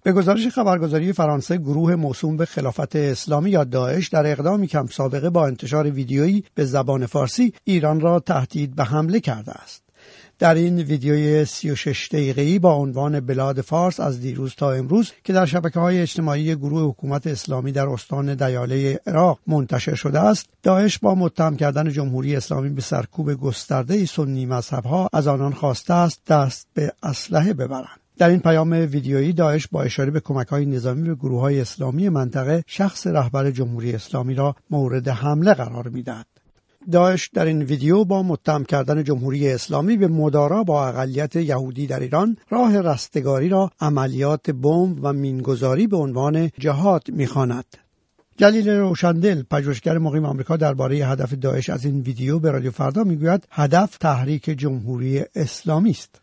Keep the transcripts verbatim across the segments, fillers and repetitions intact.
به گزارش خبرگزاری فرانسه، گروه موسوم به خلافت اسلامی یا داعش در اقدامی کم سابقه با انتشار ویدیویی به زبان فارسی ایران را تهدید به حمله کرده است. در این ویدیوی سی و شش دقیقه‌ای با عنوان بلاد فارس از دیروز تا امروز که در شبکه‌های اجتماعی گروه حکومت اسلامی در استان دیاله عراق منتشر شده است، داعش با متهم کردن جمهوری اسلامی به سرکوب گسترده سنی مذهب‌ها از آنان خواسته است دست به اسلحه ببرند. در این پیام ویدیویی داعش با اشاره به کمک‌های نظامی به گروه‌های اسلامی منطقه شخص رهبر جمهوری اسلامی را مورد حمله قرار می‌دهد. داعش در این ویدیو با متهم کردن جمهوری اسلامی به مدارا با اقلیت یهودی در ایران راه رستگاری را عملیات بمب و مینگذاری به عنوان جهاد می‌خواند. جلیل روشندل، پژوهشگر مقیم آمریکا، درباره هدف داعش از این ویدیو به رادیو فردا میگوید هدف تحریک جمهوری اسلامی است.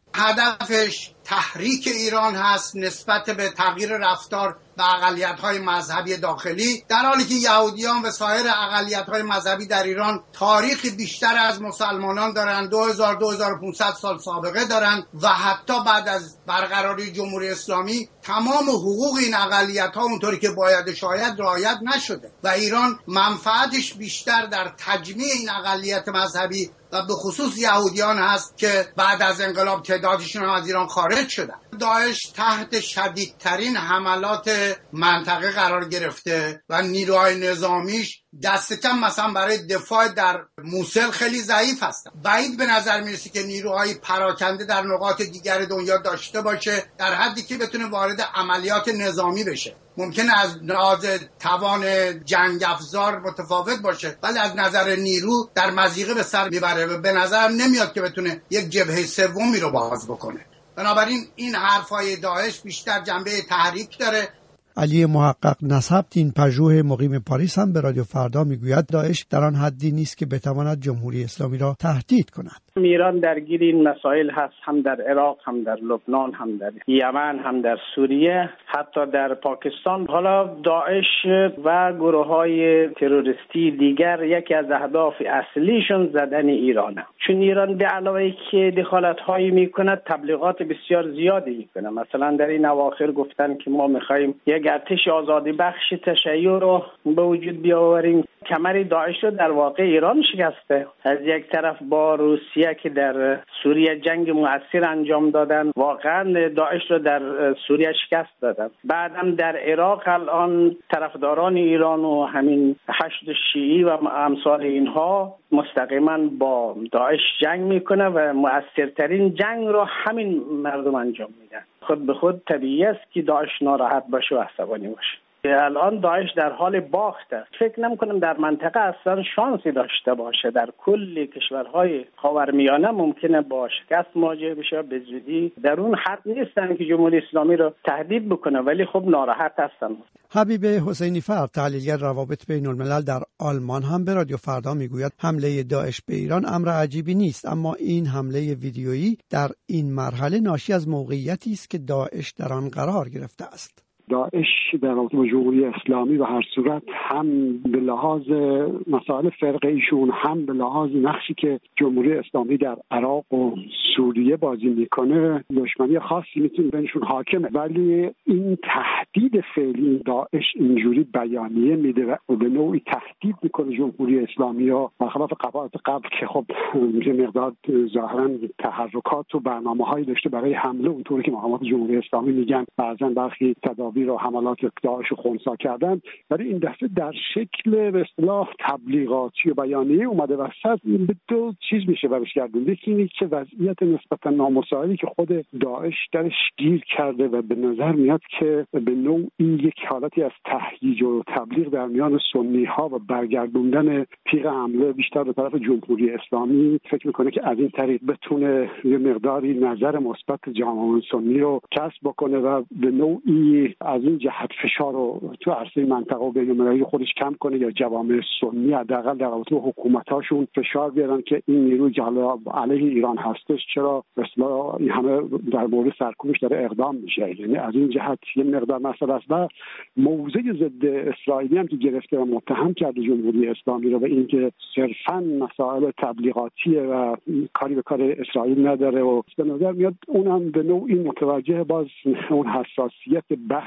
هدفش تحریک ایران هست نسبت به تغییر رفتار و اقلیت‌های مذهبی داخلی، در حالی که یهودیان و سایر اقلیت‌های مذهبی در ایران تاریخی بیشتر از مسلمانان دارند، دو هزار تا دو هزار و پانصد سال سابقه دارند و حتی بعد از برقراری جمهوری اسلامی تمام حقوق این اقلیت‌ها اونطوری که باید شاید رعایت نشده و ایران منفعتش بیشتر در تجمیع این اقلیت مذهبی و به خصوص یهودیان هست که بعد از انقلاب تعدادشون هم از ایران خارج شدن. داعش تحت شدیدترین حملات منطقه قرار گرفته و نیروهای نظامیش دست کم مثلا برای دفاع در موصل خیلی ضعیف هستن. بعید به نظر میرسه که نیروهای پراکنده در نقاط دیگر دنیا داشته باشه در حدی که بتونه وارد عملیات نظامی بشه. ممکنه از لحاظ توان جنگ افزار متفاوت باشه ولی از نظر نیرو در مضیقه به سر میبره و به نظرم نمیاد که بتونه یک جبهه سومی رو باز بکنه. بنابراین این حرفای داعش بیشتر جنبه تحریک داره. علی محقق نصب‌دین، پژوه مقیم پاریس، هم به رادیو فردا میگوید داعش در آن حدی نیست که بتواند جمهوری اسلامی را تهدید کند. ایران درگیر این مسائل هست، هم در عراق، هم در لبنان، هم در یمن، هم در سوریه، حتی در پاکستان. حالا داعش و گروه‌های تروریستی دیگر یکی از اهداف اصلیشون زدن ایرانه، چون ایران به علاوه که دخالت‌هایی میکند تبلیغات بسیار زیادی میکنه. مثلا در این اواخر گفتن که ما میخوایم یک ارتش آزادی بخش تشیع رو به وجود بیاوریم. کمر داعش رو در واقع ایران شکسته. از یک طرف با روسیه که در سوریه جنگ مؤثر انجام دادن، واقعا داعش رو در سوریه شکست دادن. بعدم در عراق الان طرفداران ایران و همین حشد شیعی و امثال اینها مستقیما با داعش جنگ میکنه و مؤثرترین جنگ رو همین مردم انجام میدن. خود به خود طبیعی است که داعش ناراحت باشه و عصبانی باشه. الان داعش در حال باخت است. فکر نمی‌کنم در منطقه اصلا شانسی داشته باشه. در کل کشورهای خاورمیانه ممکنه با شکست مواجه بشه به زودی. در اون حد نیستن که جمهوری اسلامی رو تهدید بکنه، ولی خب ناراحت هستن. حبیب حسینی فر، تحلیلگر روابط بین الملل در آلمان، هم به رادیو فردا میگوید حمله داعش به ایران امر عجیبی نیست، اما این حمله ویدیویی در این مرحله ناشی از موقعیتی است که داعش در آن قرار گرفته است. داعش در رابطه با جمهوری اسلامی به هر صورت هم به لحاظ مسائل فرقه ایشون، هم به لحاظ نقشی که جمهوری اسلامی در عراق و سوریه بازی میکنه دشمنی خاصی میتونه بینشون حاکمه، ولی این تهدید فعلی داعش اینجوری بیانیه میده و به نوعی تهدید میکنه جمهوری اسلامی ها، برخلاف قبایل قبل که خب یه مقدار ظاهرا تحرکات و برنامه‌هایی داشته برای حمله، اونطوری که مقامات جمهوری اسلامی میگن بعضا برخی تدابیر و حملات داعش رو خنثی کردن، ولی این دفعه در شکل به اصطلاح تبلیغاتی و بیانیه اومده وسط. به دو چیز میشه برش گردوند. یکی اینه که وضعیت نسبتا نامساعدی که خود داعش درش گیر کرده و به نظر میاد که به نوعی یک حالتی از تهییج و تبلیغ در میان سنی ها و برگردوندن تیغ حمله بیشتر به طرف جمهوری اسلامی فکر میکنه که از این طریق بتونه یه مقداری نظر مثبت جامعه سنی رو کسب بکنه و به نوعی از این جهت فشار رو تو عرصه منطقه و بین‌المللی خودش کم کنه یا جوامع سنی حداقل در رابطه با حکومتاشون فشار بیارن که این نیروی که علیه ایران هستش چرا مثلا این همه در مورد سرکوبش داره اقدام میشه. یعنی از این جهت یه مقدار مسئله است و موضع ضد اسرائیلی هم که گرفته و متهم کرده جمهوری اسلامی رو به اینکه صرفاً مسائل تبلیغاتیه و کاری به کار اسرائیل نداره و به نظر میاد اونم به نوعی متوجه باز اون حساسیت بخش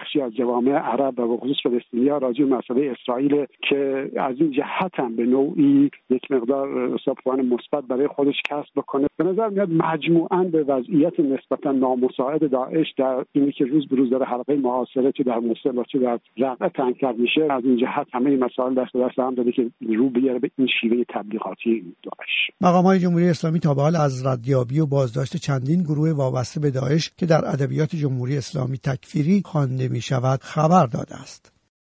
بخشی از جوامع عرب و به خصوص فلسطینی‌ها راجع به مسئله اسرائیل که از این جهت هم به نوعی یک مقدار حسابان مثبت برای خودش کسب بکنه. به نظر میاد مجموعاً به وضعیت نسبتاً نامساعد داعش در اینی که روز به روز داره حلقه محاصره چه در موصل و چه در رقه تنگ‌تر میشه، از این جهت همه مسائل دست دست هم داده که رو بیاره به این شیوه تبلیغاتی داعش. مقامات جمهوری اسلامی تا به حال از ردیابی و بازداشت چندین گروه وابسته به داعش که در ادبیات جمهوری اسلامی تکفیری خوانده می‌شود خبر داده است.